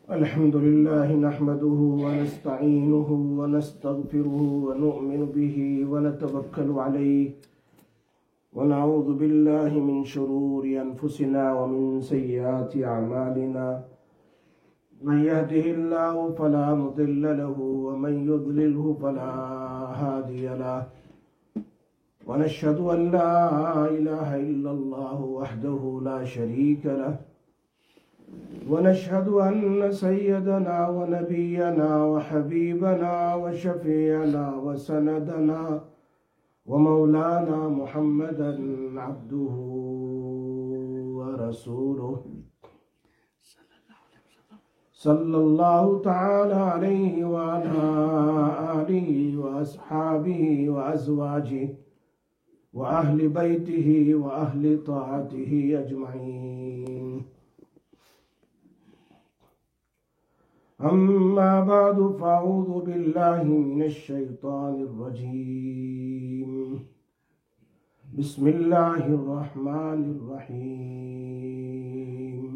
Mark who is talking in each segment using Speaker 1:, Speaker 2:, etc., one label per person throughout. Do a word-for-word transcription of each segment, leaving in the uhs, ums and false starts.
Speaker 1: अल्हम्दुलिल्लाह नहमदुहु व नस्तईनुहु व नस्तगफिरुहु व नु'मिनु बिही व नतवक्कलु अलैहि व नऊज़ु बिल्लाहि मिन शुरूरि अनफुसिना व मिन सय्यिआति अअमालिना मन यहदिहिल्लाहु फला मुदिल्ल लहु व मन युद्लिलहु फला हादिय लहु व नशहदु अन ला इलाहा इल्लल्लाहु वहदहु ला शरीक लहु ونشهد أن سيدنا ونبينا وحبيبنا وشفيعنا وسندنا ومولانا محمدا عبده ورسوله صلى الله تعالى عليه وعلى آله وأصحابه وأزواجه وأهل بيته وأهل طاعته أجمعين अम्मा बादु फ़अऊज़ु बिल्लाहि मिनश्शैतानिर रजीम बिस्मिल्लाहिर रहमानिर रहीम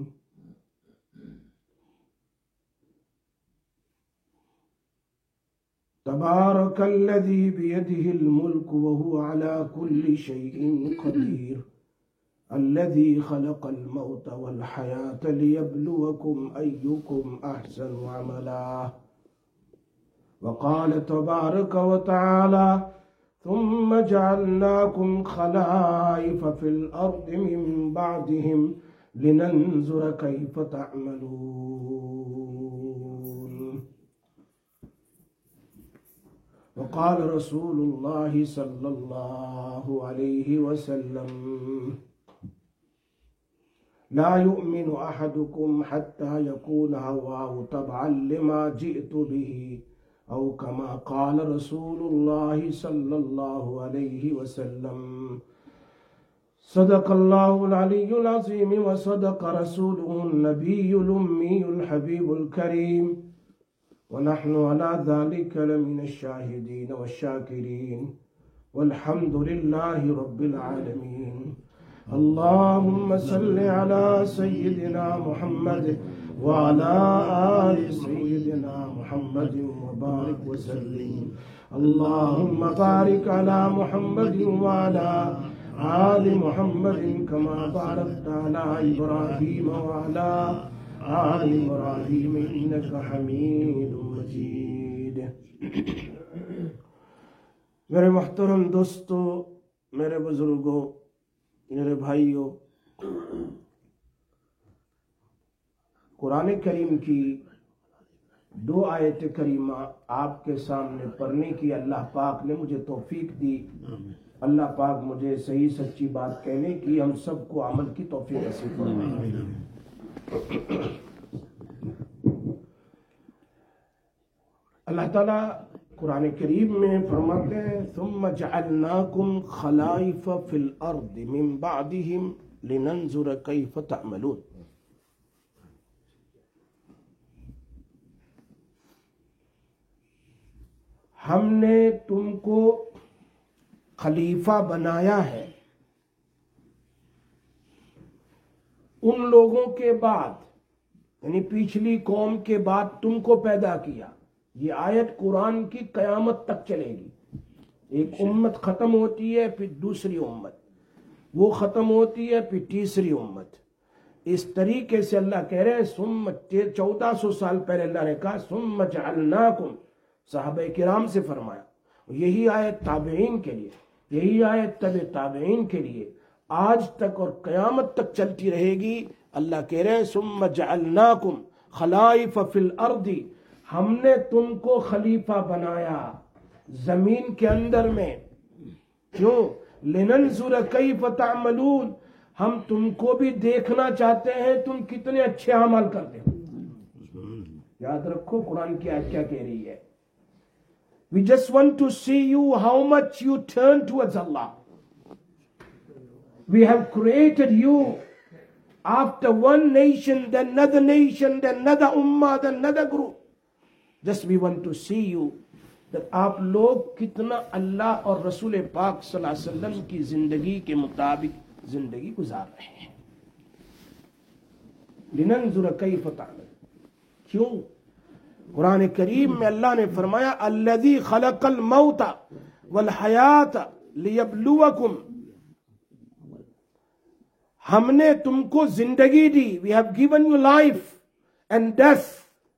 Speaker 1: तबारकल्लज़ी बियदिहिल मुल्कु व हुवा अला कुल्लि शैइन क़दीर अल्लज़ी खलक़ल मौत वल हयात लियब्लुवकुम अय्युकुम अहसनु अमला व क़ाल तबारक व तआला थुम्मा जअलनाकुम खलाइफ़ फ़िल अर्दि मिन बअदिहिम लिनंज़ुर कैफ़ तअमलून व क़ाल रसूलुल्लाहि सल्लल्लाहु अलैहि वसल्लम ला युमिनु अहदुकुम हत्ता यकून हवाहु तबअन लिमा जिअतु बिही औ कमा क़ाल रसूलुल्लाहि सल्लल्लाहु अलैहि वसल्लम सदक़ल्लाहुल अलियुल अज़ीम व सदक़ रसूलुहुन नबियुल उम्मियुल हबीबुल करीम व नहनु अला ज़ालिका लमिनश शाहिदीन वश्शाकिरीन वल्हम्दुलिल्लाहि रब्बिल आलमीन अल्लाहुम्मा सल्लि अला सय्यिदिना मुहम्मद व अला आलि सय्यिदिना मुहम्मद व बारिक व सल्लिम अल्लाहुम्मा बारिक अला मुहम्मद व अला आलि मुहम्मद कमा बारकता अला इब्राहीम व अला आलि इब्राहीम इन्नका हमीदुम मजीद। मेरे मोहतरम दोस्तों, मेरे बुजुर्गों, मेरे भाइयों, कुरान करीम की दो आयत करीमा आपके सामने पढ़ने की अल्लाह पाक ने मुझे तौफीक दी। अल्लाह पाक मुझे सही सच्ची बात कहने की, हम सबको अमल की तौफीक नसीब फरमाए। अल्लाह ताला कुरान करीम में फरमाते हैं सुम्मा जअलनाकुम खलाइफ़ फ़िल अर्दि मिन बअदिहिम लिनंज़ुर कैफ़ तअमलून। हमने तुमको खलीफा बनाया है उन लोगों के बाद, यानी पिछली कौम के बाद तुमको पैदा किया। ये आयत कुरान की कयामत तक चलेगी। एक उम्मत खत्म होती है, फिर दूसरी उम्मत, वो खत्म होती है, फिर तीसरी उम्मत। इस तरीके से अल्लाह कह रहे हैं सुम्मा, चौदह सौ साल पहले अल्लाह ने कहा सुम्मा जअलनाकुम, सहाबा किराम से फरमाया। यही आयत ताबईन के लिए, यही आयत तबे ताबईन के लिए आज तक और कयामत तक चलती रहेगी। अल्लाह कह रहे हैं सुम्मा जअलनाकुम खलाइफ़ फ़िल अर्दि, हमने तुमको खलीफा बनाया जमीन के अंदर में। क्यों? लिनंज़ुर कैफ़ तअमलून, हम तुमको भी देखना चाहते हैं तुम कितने अच्छे अमल करते हो। याद रखो कुरान की आयत क्या कह रही है। We just want to see you how much you turn towards Allah. We have created you after one nation, then another nation, then another ummah, then another group. Just we want to see you that आप लोग कितना अल्लाह और रसूल पाक सल्लल्लाहु अलैहि वसल्लम की जिंदगी के मुताबिक जिंदगी गुजार रहे हैं। लिनंजुर कैफ तअमल, क्यों? कुरान करीम में अल्लाह ने फरमाया अल्लज़ी खलक़ल मौता वल हयाता लियब्लुवकुम, हमने तुमको जिंदगी दी, we have given you life and death,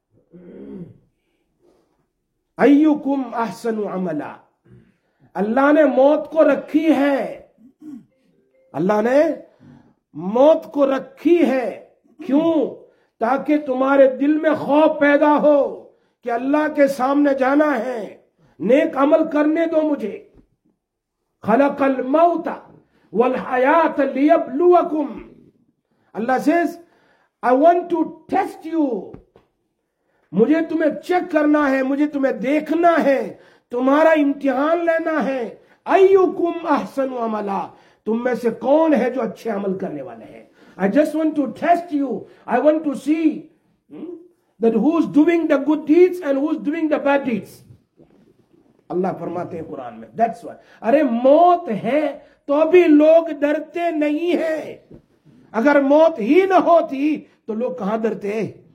Speaker 1: अय्युकुम अहसनु अमला, अल्लाह ने मौत को रखी है, अल्लाह ने मौत को रखी है क्यों? ताकि तुम्हारे दिल में खौफ पैदा हो कि अल्लाह के सामने जाना है, नेक अमल करने दो मुझे। खलक़ल मौता वल हयात लियब्लुवकुम, Allah says I want to test you, मुझे तुम्हें चेक करना है, मुझे तुम्हें देखना है, तुम्हारा इम्तिहान लेना है। अय्युकुम अहसनु अमला, तुम में से कौन है जो अच्छे अमल करने वाले हैं। I just want to test you. I want to see hmm, that who's doing the good deeds and who's doing the bad deeds. अल्लाह फरमाते हैं कुरान में, that's why. अरे मौत है तो भी लोग डरते नहीं हैं। अगर मौत ही न होती तो लोग कहां डरते?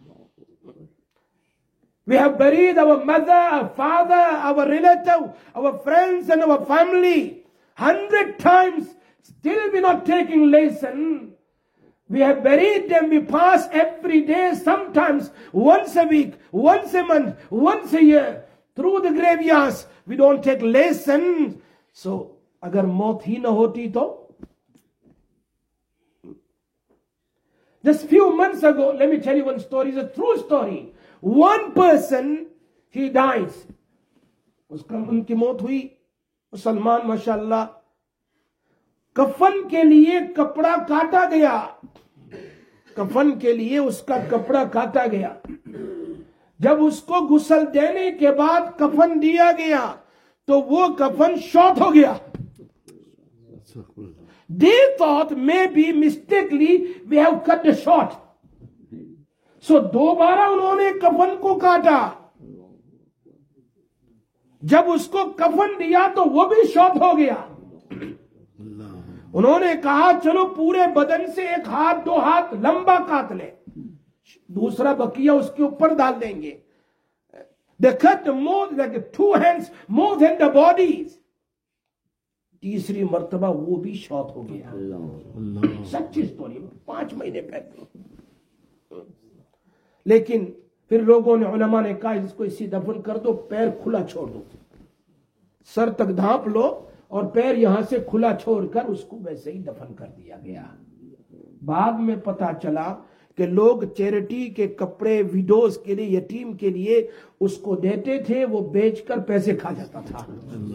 Speaker 1: We have buried our mother, our father, our relative, our friends and our family hundred times. Still we're not taking lesson. We have buried them. We pass every day, sometimes once a week, once a month, once a year through the graveyards. We don't take lessons. So, अगर मौत ही न होती तो? Just few months ago, let me tell you one story. It's a true story. One person, he dies. उसका उनकी मौत हुई। सलमान माशाल्लाह, कफन के लिए कपड़ा काटा गया, कफन के लिए उसका कपड़ा काटा गया। जब उसको गुस्ल देने के बाद कफन दिया गया तो वो कफन शॉर्ट हो गया। They thought maybe mistakenly we have cut the short. So दोबारा उन्होंने कफन को काटा। जब उसको कफन दिया तो वो भी शॉर्ट हो गया। उन्होंने कहा चलो पूरे बदन से एक हाथ दो हाथ लंबा काट ले, दूसरा बकिया उसके ऊपर डाल देंगे। They cut more like two hands more than the bodies. तीसरी मर्तबा वो भी शॉर्ट हो गया। सच्ची स्टोरी, पांच महीने पहले। लेकिन फिर लोगों ने, उलमा ने कहा इसको इसी दफन कर दो, पैर खुला छोड़ दो, सर तक ढांप लो और पैर यहां से खुला छोड़कर उसको वैसे ही दफन कर दिया गया। बाद में पता चला कि लोग चैरिटी के कपड़े विडोज के लिए, यतीम के लिए उसको देते थे, वो बेचकर पैसे खा जाता था।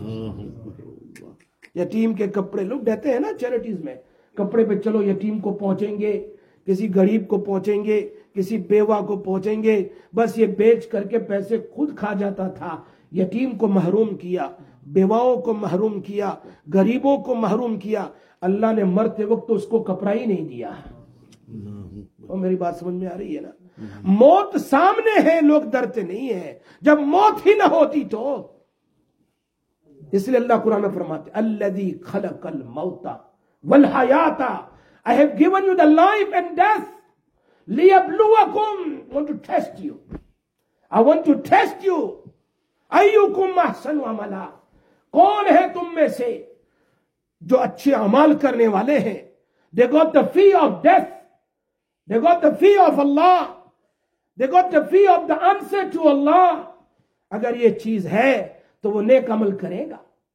Speaker 1: यतीम के कपड़े लोग देते हैं ना चैरिटीज में, कपड़े पे चलो यतीम को पहुंचेंगे, किसी गरीब को पहुंचेंगे, किसी बेवा को पहुंचेंगे, बस ये बेच करके पैसे खुद खा जाता था। यतीम को महरूम किया, बेवाओं को महरूम किया, गरीबों को महरूम किया। अल्लाह ने मरते वक्त तो उसको कपड़ा ही नहीं दिया। और मेरी बात समझ में आ रही है ना? मौत सामने है, लोग डरते नहीं है। जब मौत ही ना होती तो, इसलिए अल्लाह कुरान में फरमाते अल्लज़ी खलक़ल मौता वल हयाता, I have given you the life and death लियब्लुवकुम, want to test you, I want to test you, अय्युकुम अहसनु अमला, कौन है तुम में से जो अच्छे अमाल करने वाले हैं। They got the fear of death, they got the fear of Allah, they got the fear of the answer to Allah. अगर ये चीज है तो वो नेक अमल करेगा।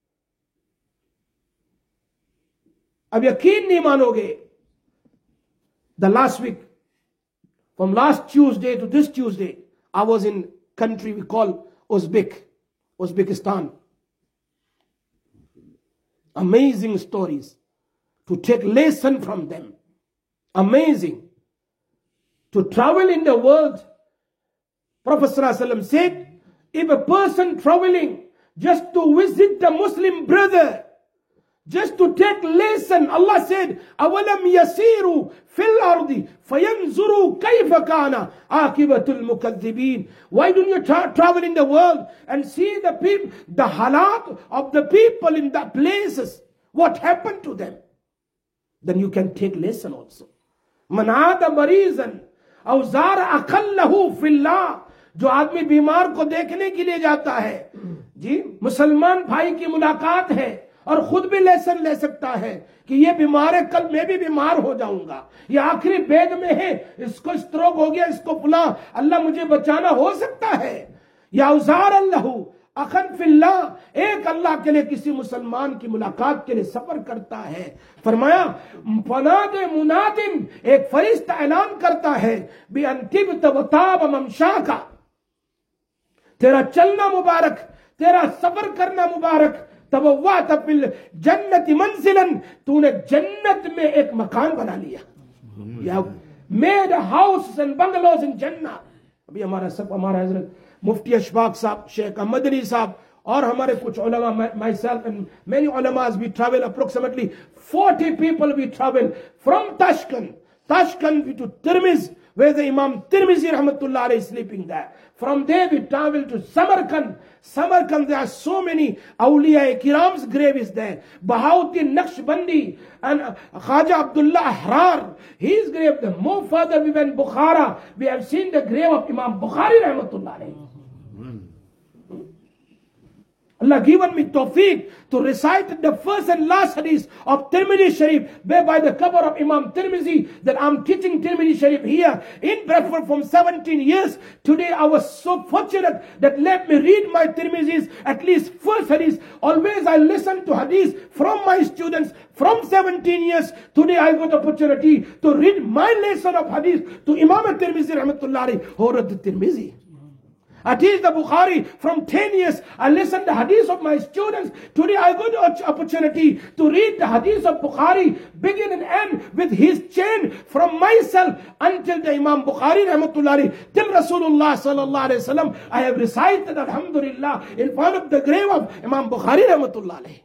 Speaker 1: अब यकीन नहीं मानोगे, the last week, from last Tuesday to this Tuesday, I was in country we call Uzbek, Uzbekistan. Amazing stories to take lesson from them. Amazing. To travel in the world. Prophet ﷺ said, if a person traveling just to visit the Muslim brother, just to take lesson, Allah said, أَوَلَمْ يَسِيرُوا فِي الْأَرْضِ فَيَنْظُرُوا كَيْفَ كَانَ عَاقِبَةُ الْمُكَذِّبِينَ. Why don't you tra travel in the world and see the people, the halat of the people in the places, what happened to them? Then you can take lesson also. مَنْ عَادَ مَرِيزًا أَوْ زَارَ أَقَلَّهُ فِي اللَّهِ जो आदमी बीमार को देखने के लिए जाता है, जी मुसलमान भाई की मुलाकात है और खुद भी लेसन ले सकता है कि ये बीमार है, कल मैं भी बीमार हो जाऊंगा, ये आखिरी बेद में है, इसको स्ट्रोक हो गया, इसको फुला, अल्लाह मुझे बचाना, हो सकता है। या उजार अल्लाह अखन फिल्ला, एक अल्लाह के लिए किसी मुसलमान की मुलाकात के लिए सफर करता है। फरमाया फनादे मुनादिम, एक फरिश्ता ऐलान करता है बि अंतिब तवताब ममशा का, तेरा चलना मुबारक, तेरा सफर करना मुबारक, तबव्वा तबिल जन्नति मंजिलन, तूने जन्नत में एक मकान बना लिया, या made house and bungalows in जन्नत। अभी हमारा सब हमारा हजरत मुफ्ती अशफाक साहब, शेख अहमद अली साहब और हमारे कुछ उलमा, माई सेल्फ एंड मेनी उलमास, we travel approximately forty people, we travel from Tashkent, Tashkent to Tirmiz, where the Imam Tirmizi rahmatullah alayhi is sleeping there. From there we travel to Samarkand. Samarkand, there are so many awliya kiram's grave is there. Bahauddin Naqshbandi and Khaja Abdullah Ahrar, his grave. The more further we went Bukhara, we have seen the grave of Imam Bukhari rahmatullah alayhi. Allah given me tawfiq to recite the first and last hadith of Tirmidhi Sharif, whereby the cover of Imam Tirmidhi, that I'm teaching Tirmidhi Sharif here in Bradford from seventeen years. Today I was so fortunate that let me read my Tirmidhi's at least first hadith. Always I listen to hadith from my students from seventeen years. Today I got the opportunity to read my lesson of hadith to Imam Tirmidhi rahmatullahi Horat Tirmidhi. I teach the Bukhari from ten years. I listen to hadith of my students. Today I got the opportunity to read the hadith of Bukhari, begin and end with his chain from myself until the Imam Bukhari rahmatullahi, till Rasulullah sallallahu alaihi wasallam. I have recited alhamdulillah in front of the grave of Imam Bukhari rahmatullahi.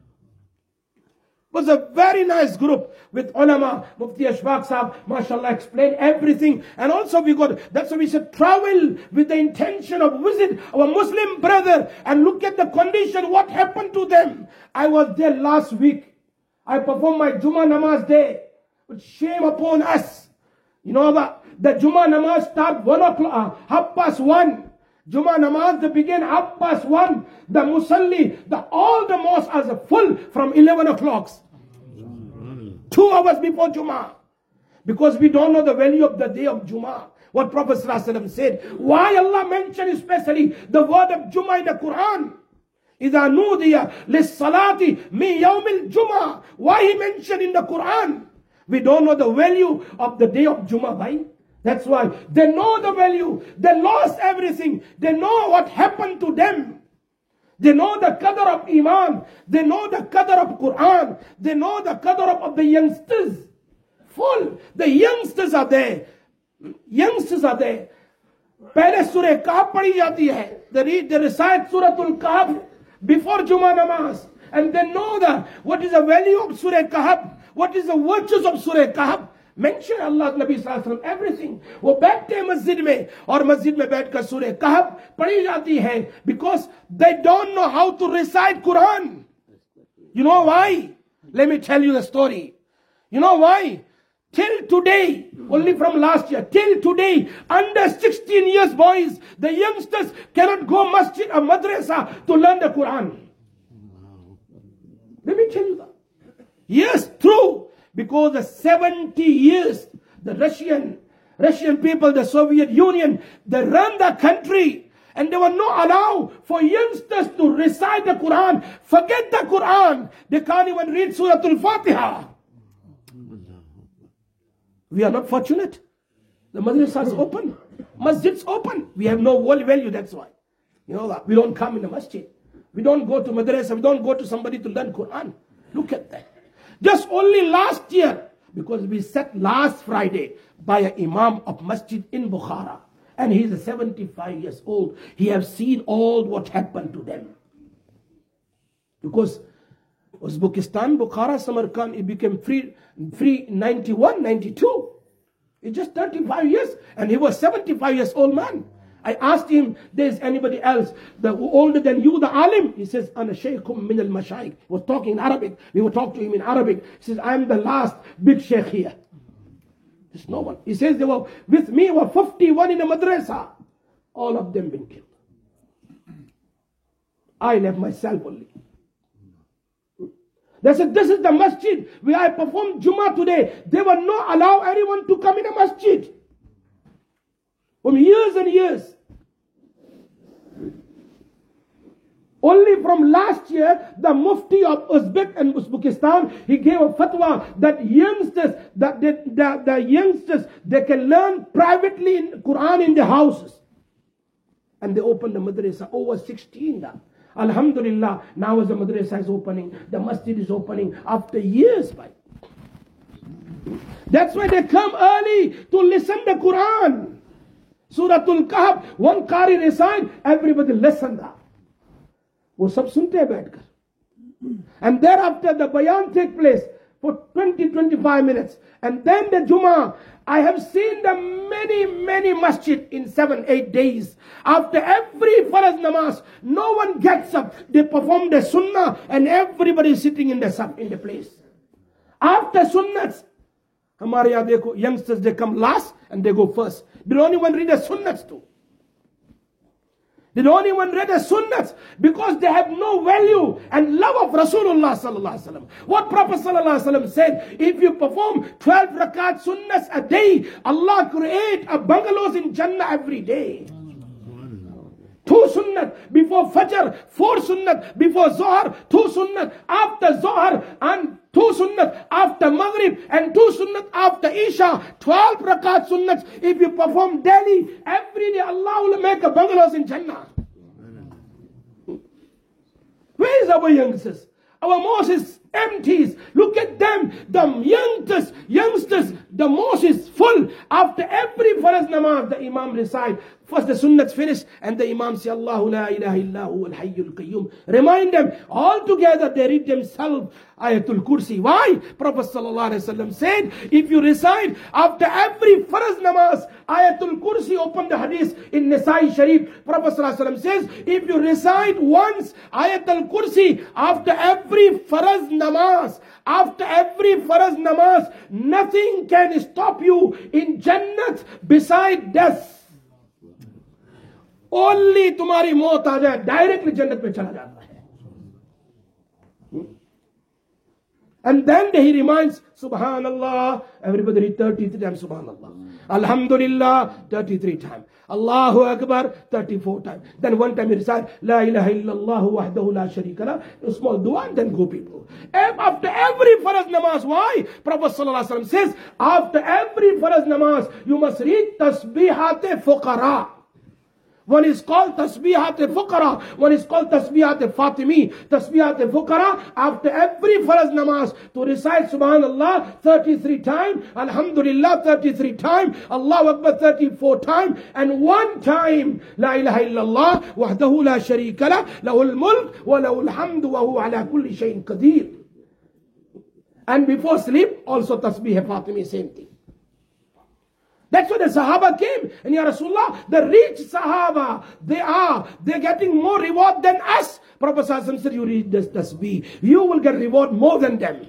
Speaker 1: It was a very nice group with ulama. Mufti Ashfaq Sahab, mashallah, explained everything. And also we got, that's why we said travel with the intention of visit our Muslim brother and look at the condition, what happened to them. I was there last week. I performed my Jummah Namaz day. But shame upon us. You know, the, the Jummah Namaz start one o'clock, uh, half past one. Jummah Namaz, they begin half past one. The Musalli, the, all the mosques are full from eleven o'clock. Two hours before Jummah. Because we don't know the value of the day of Jummah. What Prophet ﷺ said. Why Allah mentioned especially the word of Jummah in the Quran? إِذَا نُودِيَ لِلصَّلَاةِ مِنْ يَوْمِ الْجُمَّةِ. Why he mentioned in the Quran? We don't know the value of the day of Jummah, bhai. That's why they know the value. They lost everything. They know what happened to them. They know the qadr of Iman. They know the qadr of Quran. They know the qadr of, of the youngsters. Full. The youngsters are there. Youngsters are there. Pehle Surah Kahf padhi jati hai. They read, they recite Suratul Kahf before Jummah Namaz. And they know the, what is the value of Surah Kahf. What is the virtues of Surah Kahf. Mention Allah Nabi Sallallahu Alaihi Wasallam everything. वो बैठते हैं मस्जिद में और मस्जिद में बैठकर सूरह कहफ पढ़ी जाती है because they don't know how to recite Quran. You know why? Let me tell you the story. You know why? Till today, only from last year, till today, under sixteen years boys, the youngsters cannot go masjid or madrasa to learn the Quran. Let me tell you that. Yes, true. Because the seventy years, the Russian, Russian people, the Soviet Union, they ran the country. And they were not allowed for youngsters to recite the Quran. Forget the Quran. They can't even read Surah Al-Fatiha. We are not fortunate. The madrasa is open. Masjid's open. We have no world value, that's why. You know that. We don't come in the masjid. We don't go to madrasa. We don't go to somebody to learn Quran. Look at that. Just only last year, because we sat last Friday by an imam of masjid in Bukhara. And he is seventy-five years old. He has seen all what happened to them. Because Uzbekistan, Bukhara, Samarkand, it became free, free in ninety-one, ninety-two. It's just thirty-five years. And he was seventy-five years old man. I asked him, there's anybody else the, older than you, the alim? He says, Ana shaykhum min al-mashayikh. He was talking in Arabic. We would talk to him in Arabic. He says, I'm the last big sheikh here. There's no one. He says, there were, with me were fifty-one in the madrasa. all of them been killed. I left myself only. They said, this is the masjid where I performed Jummah today. They will not allow anyone to come in a masjid. From years and years. Only from last year, the Mufti of Uzbek and Uzbekistan, he gave a fatwa that youngsters, that they, the, the youngsters, they can learn privately in Quran in their houses. And they opened the madrasa, over sixteen now. Alhamdulillah, now as the madrasa is opening, the masjid is opening after years. By. That's why they come early to listen to the Quran. Suratul Kahf, one Qari recite, everybody listen that. वो सब सुनते हैं बैठकर. And thereafter the bayan take place for twenty to twenty-five minutes. And then the Jummah. I have seen the many, many masjid in seven, eight days. After every Farz namaz, no one gets up. They perform the sunnah and everybody is sitting in the, in the place. After sunnahs, हमारे यहाँ देखो, youngsters, they come last and they go first. They don't even read the sunnahs too. They don't even read the sunnahs because they have no value and love of Rasulullah sallallahu alaihi wasallam. What Prophet sallallahu alaihi wasallam said, if you perform twelve rakat sunnahs a day, Allah create a bungalows in Jannah every day. Two sunnat before Fajr, four sunnat before Zohar, two sunnat after Zohar, and two sunnat after Maghrib, and two sunnat after Isha. Twelve rakat sunnats. If you perform daily, every day Allah will make a bungalows in Jannah. Where is our youngsters? Our mosque is empty. Look at them. The youngsters, youngsters, the mosque is full. After every Farz namaz, the Imam recite. First the sunnats finish and the Imam say, Allahu la ilaha illahu al-hayyul qayyum. Remind them, all together they read themselves Ayatul Kursi. Why? Prophet sallallahu alaihi wasallam said, if you recite after every Farz namaz, Ayatul Kursi, open the hadith in Nisai Sharif. Prophet sallallahu alaihi wasallam says, if you recite once Ayatul Kursi after every Farz namaz, after every Farz namaz, nothing can stop you in Jannat beside death. Only तुम्हारी मौत आ जाए, directly जन्नत में चला जाता है. And then he reminds, Subhanallah, everybody read thirty-three times Subhanallah. Alhamdulillah, thirty-three times. Allahu Akbar, thirty-four times. Then one time he recites, La ilaha illallah wahdahu la sharika lah, a small dua, and then go people. After every Farz namaz, why? Prophet sallallahu alaihi wasallam says, after every Farz namaz, you must read Tasbihat Fuqara. One is called Tasbihat Fuqara. One is called Tasbihat Fatimi. Tasbihat Fuqara, after every Farz namaz, to recite Subhanallah thirty-three times, Alhamdulillah thirty-three times, Allahu Akbar thirty-four times, and one time, La ilaha illallah, wahdahu la sharika lah, lahul mulk, wa lahul hamdu, wa huwa ala kulli shayin qadir. And before sleep, also Tasbih Fatimi, same thing. That's why the Sahaba came. And Ya Rasulullah, the rich Sahaba, they are, they're getting more reward than us. Prophet Sallallahu said, you read this tasbih, you will get reward more than them.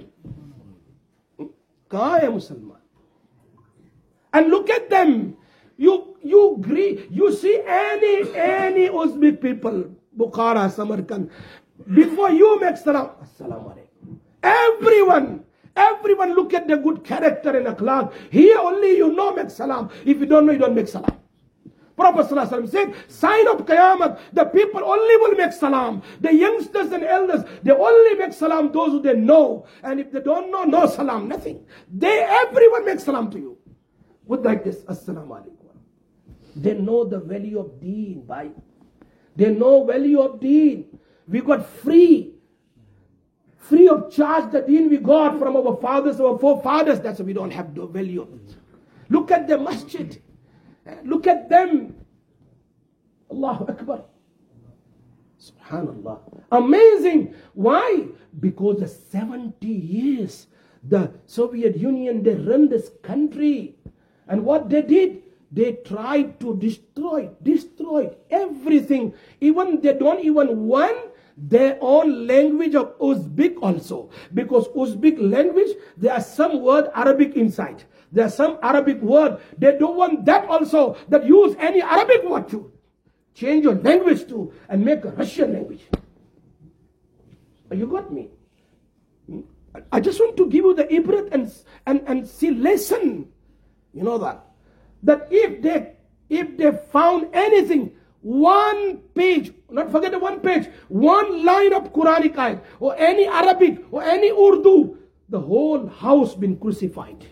Speaker 1: Kahan hai Musliman? And look at them. You, you agree, you see any, any Uzbek people, Bukhara, Samarkand, before you make salam, Assalamu alaikum. Everyone. Everyone look at the good character and akhlaq. Here only you know make salam. If you don't know, you don't make salam. Prophet ﷺ said, sign of Qiyamah, the people only will make salam. The youngsters and elders, they only make salam those who they know. And if they don't know, no salam, nothing. They, everyone makes salam to you. With like this, Assalamu alaikum. They know the value of deen, bhai. They know value of deen. We got free. Free of charge the deen we got from our fathers, our forefathers. That's why we don't have the value of it. Look at the masjid. Look at them. Allahu Akbar. Subhanallah. Amazing. Why? Because the seventy years, the Soviet Union, they run this country. And what they did, they tried to destroy, destroy everything. Even they don't even want their own language of Uzbek also. Because Uzbek language, there are some word Arabic inside. There are some Arabic word. They don't want that also, that use any Arabic word to. change your language too and make a Russian language. You got me? I just want to give you the ibrat and, and, and see lesson. You know that? That if they, if they found anything, one page, not forget the one page, one line of Quranic ayat, or any Arabic, or any Urdu, the whole house been crucified.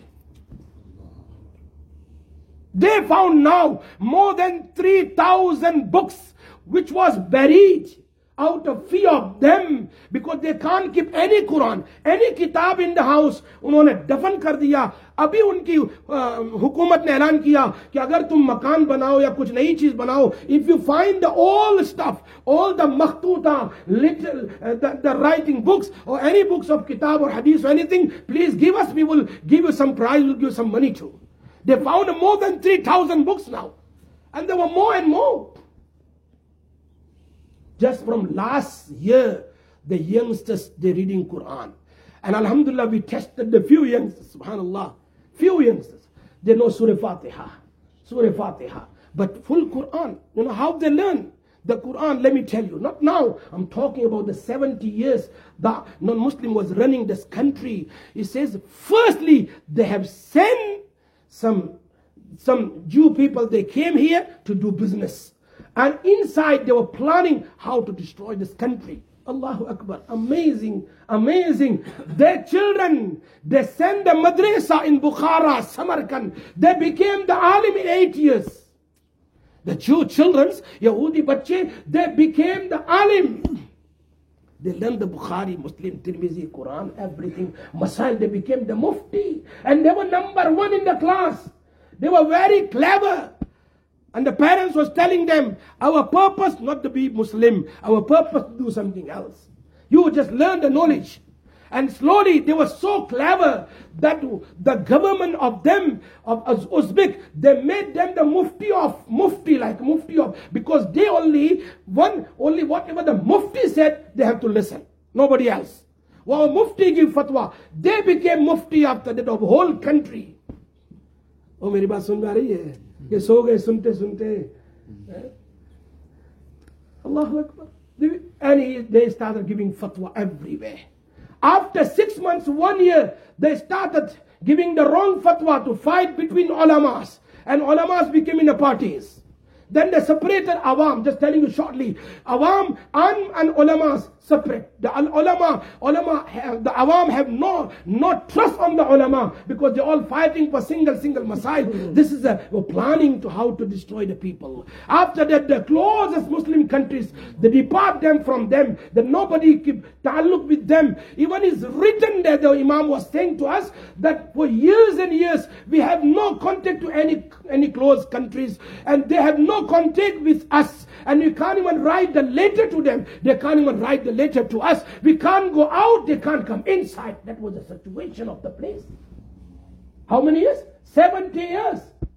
Speaker 1: They found now more than three thousand books which was buried out of fear of them, because they can't keep any Quran, any kitab in the house. उन्होंने दफन कर दिया. अभी उनकी हुकूमत ने ऐलान किया कि अगर तुम मकान बनाओ या कुछ नई चीज बनाओ, if you find the all stuff, all the makhtuta, little uh, the, the writing books or any books of kitab or hadith or anything, please give us. We will give you some prize. We'll give you some money too. They found more than three thousand books now, and there were more and more. Just from last year, the youngsters, they're reading Quran. And alhamdulillah, we tested the few youngsters, subhanallah, few youngsters. They know Surah Fatiha, Surah Fatiha. But full Quran, you know how they learn the Quran? Let me tell you, not now. I'm talking about the seventy years the non-Muslim was running this country. He says, firstly, they have sent some, some Jew people, they came here to do business. And inside they were planning how to destroy this country. Allahu Akbar. Amazing, amazing. Their children, they sent the madrasa in Bukhara, Samarkand. They became the alim in eight years. The Jew children's, Yahudi bache, they became the alim. They learned the Bukhari, Muslim, Tirmizi, Quran, everything. Masail, they became the mufti. And they were number one in the class. They were very clever. And the parents was telling them, our purpose not to be Muslim, our purpose to do something else. You just learn the knowledge. And slowly they were so clever that the government of them, of Uzbek, they made them the mufti of, mufti like mufti of, because they only, one, only whatever the mufti said, they have to listen. Nobody else. While mufti give fatwa, they became mufti after that of whole country. Oh, मेरी बात सुन में आ रही है? ये सो गए सुनते सुनते. Allahu Akbar. And he, they started giving fatwa everywhere. After six months, one year, they started giving the wrong fatwa to fight between ulamas. And ulamas became in the parties. Then they separated awam, just telling you shortly. Awam and, and ulamas separate. The ulama, ulama have, the awam have no, no trust on the ulama, because they're all fighting for single, single masail. This is a planning to how to destroy the people. After that, the closest Muslim countries, they depart them from them. That nobody keep ta'alluq with them. Even it's written there, the Imam was saying to us, that for years and years, we have no contact to any, any close countries. And they have no contact with us. And we can't even write the letter to them. They can't even write the letter to us. We can't go out. They can't come inside. That was the situation of the place. How many years? seventy years.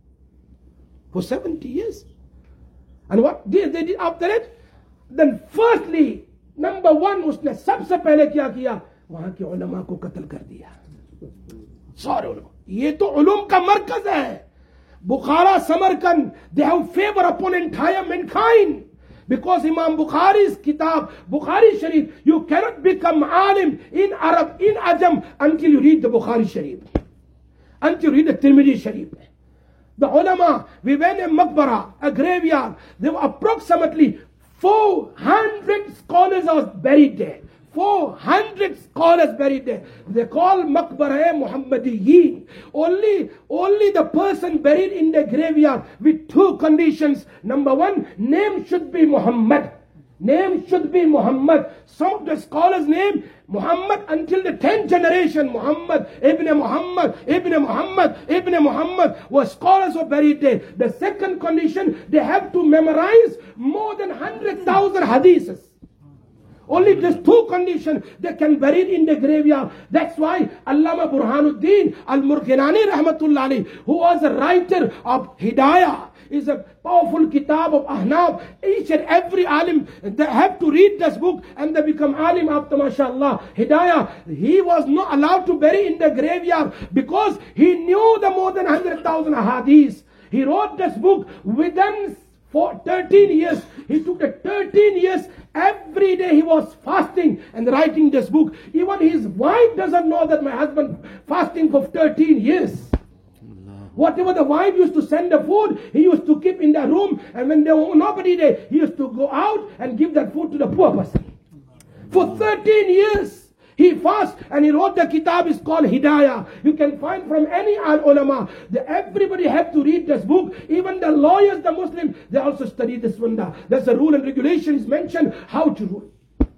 Speaker 1: For seventy years. And what did they did after it? Then firstly, number one, उसने सबसे पहले क्या किया? वहाँ के उलमा को कत्ल कर दिया. सारे उलमा. ये तो उलूम का मरकज है. Bukhara, Samarkand, they have favor upon entire mankind. Because Imam Bukhari's kitab, Bukhari Sharif, you cannot become alim in Arab, in Ajam, until you read the Bukhari Sharif. Until you read the Tirmidhi Sharif. The ulama, we went in Maqbara, a graveyard. There were approximately four hundred scholars was buried there. four hundred scholars buried there. They call Maqbara Muhammadiyin. Only, only the person buried in the graveyard with two conditions. Number one, name should be Muhammad. Name should be Muhammad. Some of the scholars name Muhammad until the tenth generation. Muhammad, Ibn Muhammad, Ibn Muhammad, Ibn Muhammad were scholars were buried there. The second condition, they have to memorize more than one hundred thousand hadiths. Only these two conditions they can bury it in the graveyard. That's why Allama Burhanuddin Al-Murghinani Rahmatullah alayhi, who was a writer of Hidayah, is a powerful kitab of Ahnaf. Each and every alim, they have to read this book and they become alim after mashallah. Hidayah, he was not allowed to bury in the graveyard because he knew the more than one hundred thousand hadiths. He wrote this book within for thirteen years. He took the thirteen years. Every day he was fasting and writing this book. Even his wife doesn't know that my husband fasting for thirteen years. Whatever the wife used to send the food, he used to keep in the room. And when there was nobody there, he used to go out and give that food to the poor person. For thirteen years. He fasted and he wrote the kitab. It's called Hidayah. You can find from any ulama. The, everybody had to read this book. Even the lawyers, the Muslims, they also study this sunnah. There's a rule and regulations mentioned how to rule.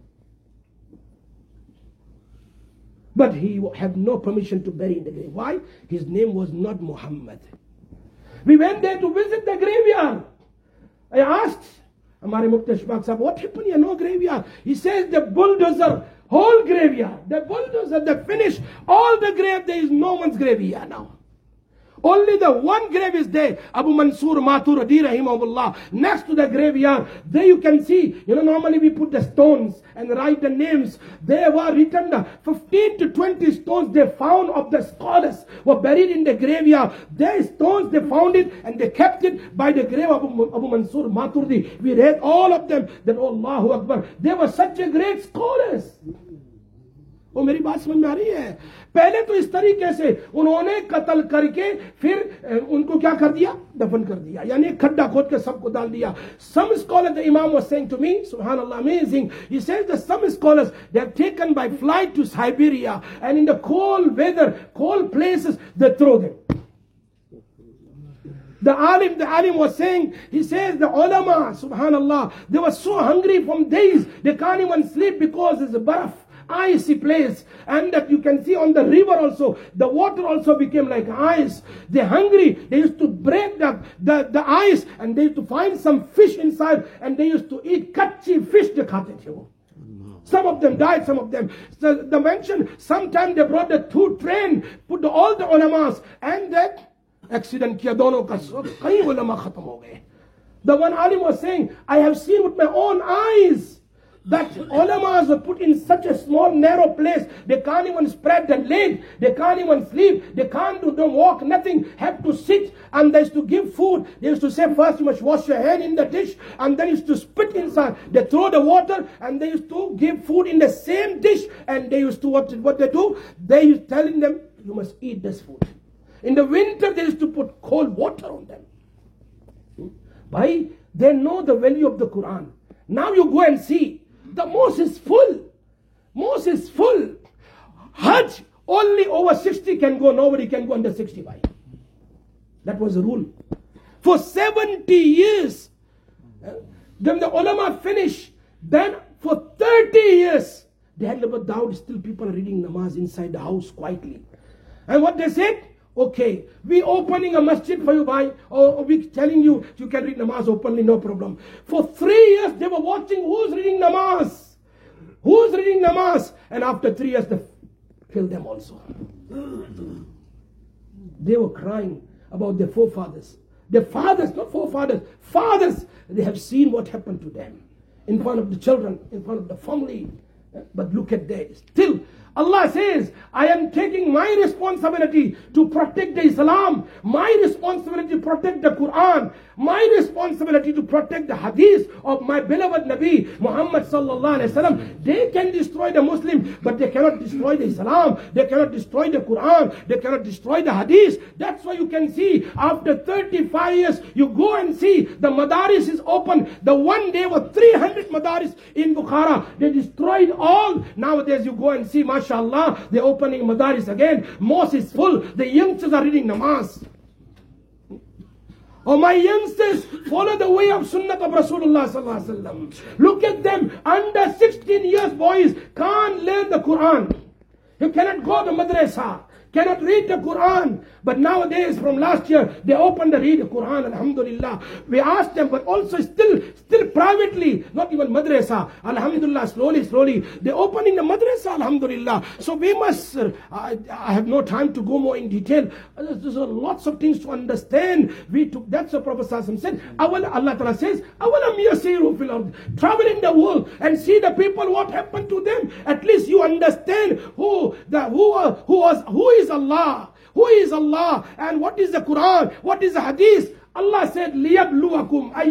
Speaker 1: But he had no permission to bury in the grave. Why? His name was not Muhammad. We went there to visit the graveyard. I asked Amari Mufti Ashfaq Sahab, what happened here? No graveyard. He says the bulldozer, whole graveyard, the bulldozer, they finished all the grave. There is no one's grave here now. Only the one grave is there. Abu Mansur Maturidi rahimahullah. Next to the graveyard, there you can see, you know, normally we put the stones and write the names. There were written the fifteen to twenty stones they found of the scholars were buried in the graveyard. Their stones, they found it and they kept it by the grave of Abu, Abu Mansur Maturidi. We read all of them. Then Allahu Akbar. They were such a great scholars. वो मेरी बात समझ में आ रही है? पहले तो इस तरीके से उन्होंने कत्ल करके फिर उनको क्या कर दिया? दफन कर दिया. यानी खड्डा खोद के सबको डाल दिया. Some scholars, the Imam was saying to me, subhanallah, amazing. He says that some scholars, they have taken by flight to Siberia and in the cold weather, cold places, they throw them. The alim, the alim was saying, he says the ulama, subhanallah, they were so hungry from days, they can't even sleep because it's a baraf. Icy place, and that you can see on the river also, the water also became like ice. They're hungry. They used to break the, the, the ice and they used to find some fish inside and they used to eat kachi fish. They khate the. Some of them died, some of them. So the mention, sometimes they brought the two train, put the, all the ulamas, and that accident kiya dono ka kahi ulama khatam ho gaye. The one alim was saying, I have seen with my own eyes that ulamas were put in such a small, narrow place. They can't even spread their leg. They can't even sleep. They can't do, don't walk, nothing. Have to sit. And they used to give food. They used to say, first you must wash your hand in the dish. And then used to spit inside. They throw the water. And they used to give food in the same dish. And they used to, what, what they do? They used telling them, you must eat this food. In the winter, they used to put cold water on them. Why? They know the value of the Quran. Now you go and see. The mosque is full. Mosque is full. Hajj, only over sixty can go. Nobody can go under sixty-five. That was the rule. For seventy years. Then the ulama finished. Then for thirty years, they had never doubted. Still people are reading namaz inside the house quietly. And what they said? Okay, we opening a masjid for you, bhai, or we telling you you can read namaz openly, no problem. For three years they were watching who's reading namaz, who's reading namaz, and after three years they killed them also. They were crying about their forefathers, their fathers, not forefathers, fathers. They have seen what happened to them in front of the children, in front of the family. But look at that. Still, Allah says, I am taking my responsibility to protect the Islam, my responsibility to protect the Quran, my responsibility to protect the hadith of my beloved Nabi Muhammad sallallahu alaihi wasallam. They can destroy the Muslim, but they cannot destroy the Islam. They cannot destroy the Quran. They cannot destroy the hadith. That's why you can see after thirty-five years, you go and see the madaris is open. The one day were three hundred madaris in Bukhara. They destroyed all. Nowadays you go and see, mashallah, they're opening madaris again. Mosque is full. The youngsters are reading namaz. Oh, my youngsters, follow the way of Sunnah of Rasulullah sallallahu alaihi wasallam. Look at them, under sixteen years boys can't learn the Quran. You cannot go to madrasa, cannot read the Quran. But nowadays, from last year, they opened the read the Quran, alhamdulillah. We asked them, but also still, still privately, not even madrasa, alhamdulillah, slowly, slowly, they're opening the madrasa, alhamdulillah. So we must, uh, I, I have no time to go more in detail. Uh, there's uh, lots of things to understand. We took, that's what Prophet Sallallahu Alaihi Wasallam said. Awala, Allah Ta'ala says, Awalam yasiru fil ard. Travel in the world and see the people, what happened to them. At least you understand who, the, who, uh, who was, who is Allah. Who is Allah and what is the Quran? What is the Hadith? Allah said, لِيَبْلُوَكُمْ أَيُّكُمْ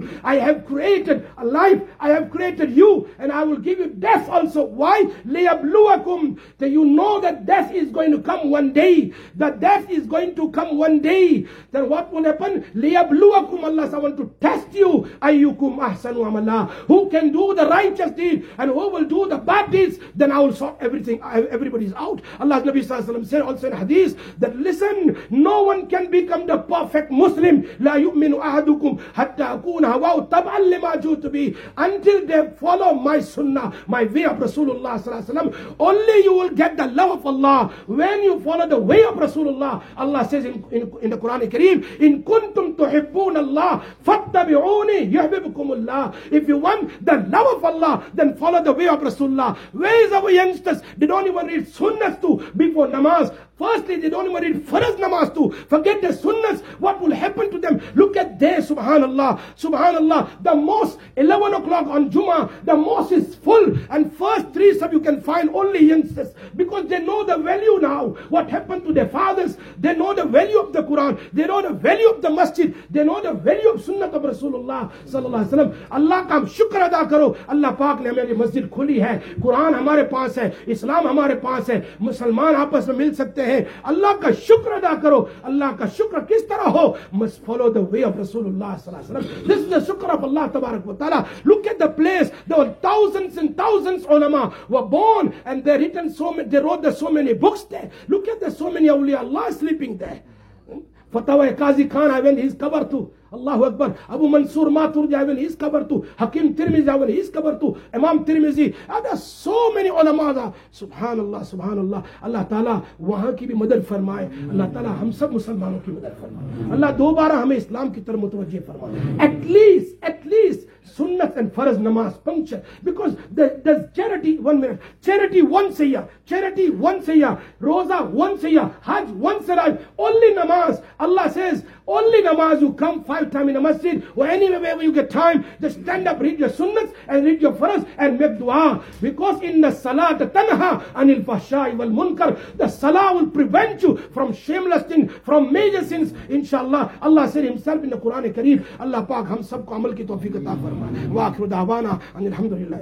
Speaker 1: khalaqtukum. I have created a life, I have created you, and I will give you death also. Why? Liyabluwakum. That you know that death is going to come one day. That death is going to come one day. Then what will happen? Liyabluwakum. Allah says, I want to test you. Ayyukum ahsanu amala. Who can do the righteous deed and who will do the bad deeds? Then I will sort everything. Everybody's out. Allah Nabi Sallallahu Alaihi Wasallam said also in hadith that listen, no one can become the perfect Muslim. La yu'minu ahadukum hatta akuna hawa'u tab'an lima ji'tu bihi. Until they follow my sunnah, my way of Rasulullah Sallallahu Alaihi Wasallam. Only you will get the love of Allah when you follow the way of Rasulullah. Allah says in, in, in the Quran Kareem, in kuntum tuhibbun Allah fattabi'uni yuhibbukumullah. If you want the love of Allah, then follow the way of Rasulullah. Where is our youngsters? They don't even read sunnahs too before namaz. Firstly, they don't even read farz namaz too. Forget the sunnahs. What will happen to them? Look at there, subhanallah, subhanallah. The mosque, eleven o'clock on Jummah, the mosque is full. And first three sub you can find only youngsters. Because they know the value now. What happened to their fathers. They know the value of the Quran. They know the value of the masjid. They know the value of sunnah of Rasulullah sallallahu alaihi wasallam. Allah ka hum shukr ada karo. Allah Pak ne hamari masjid khuli hai. Quran hamare paas hai. Islam hamare paas hai. Musliman aapas mein mil sakte hain. Allah ka shukr ada karo. Allah ka shukr kis tarah ho? Must follow the way of Rasulullah sallallahu alaihi wasallam. This is the shukr of Allah tabarak wa ta'ala. Look at the place. There were thousands and thousands ulama were born and they written so many, they wrote the so many books there. Look at the so many awliya Allah sleeping there. Fatawa Qazi Khan, I went his cover too. Allahu Akbar. Abu Mansur Maturidi, I went his cover too. Hakim Tirmizi, I went his cover too. Imam Tirmizi. And there are so many ulama. Subhanallah, Subhanallah. Allah Ta'ala wahan ki bhi madad farmaye. Allah Ta'ala hum sab Muslimanon ki madad farmaye. Allah dobara hame Islam ki taraf mutawajjih farmaye. At least, at least, sunnat and farz namaz puncture. Because the, the charity, one minute, charity once a year, charity once a year, roza once a year, hajj once a year, only namaz. Allah says, only namaz you come five times in a masjid or anywhere where you get time, just stand up, read your sunnats and read your farz and make dua. Because in the salat tanha anil fahsha'i wal munkar, the salah will prevent you from shameless things, from major sins. Inshallah, Allah said himself in the Quran Kareem, Allah Pak hum sab ko amal ki tawfiq ata farmaye. Wa akhiru da'wana anil hamdulillah.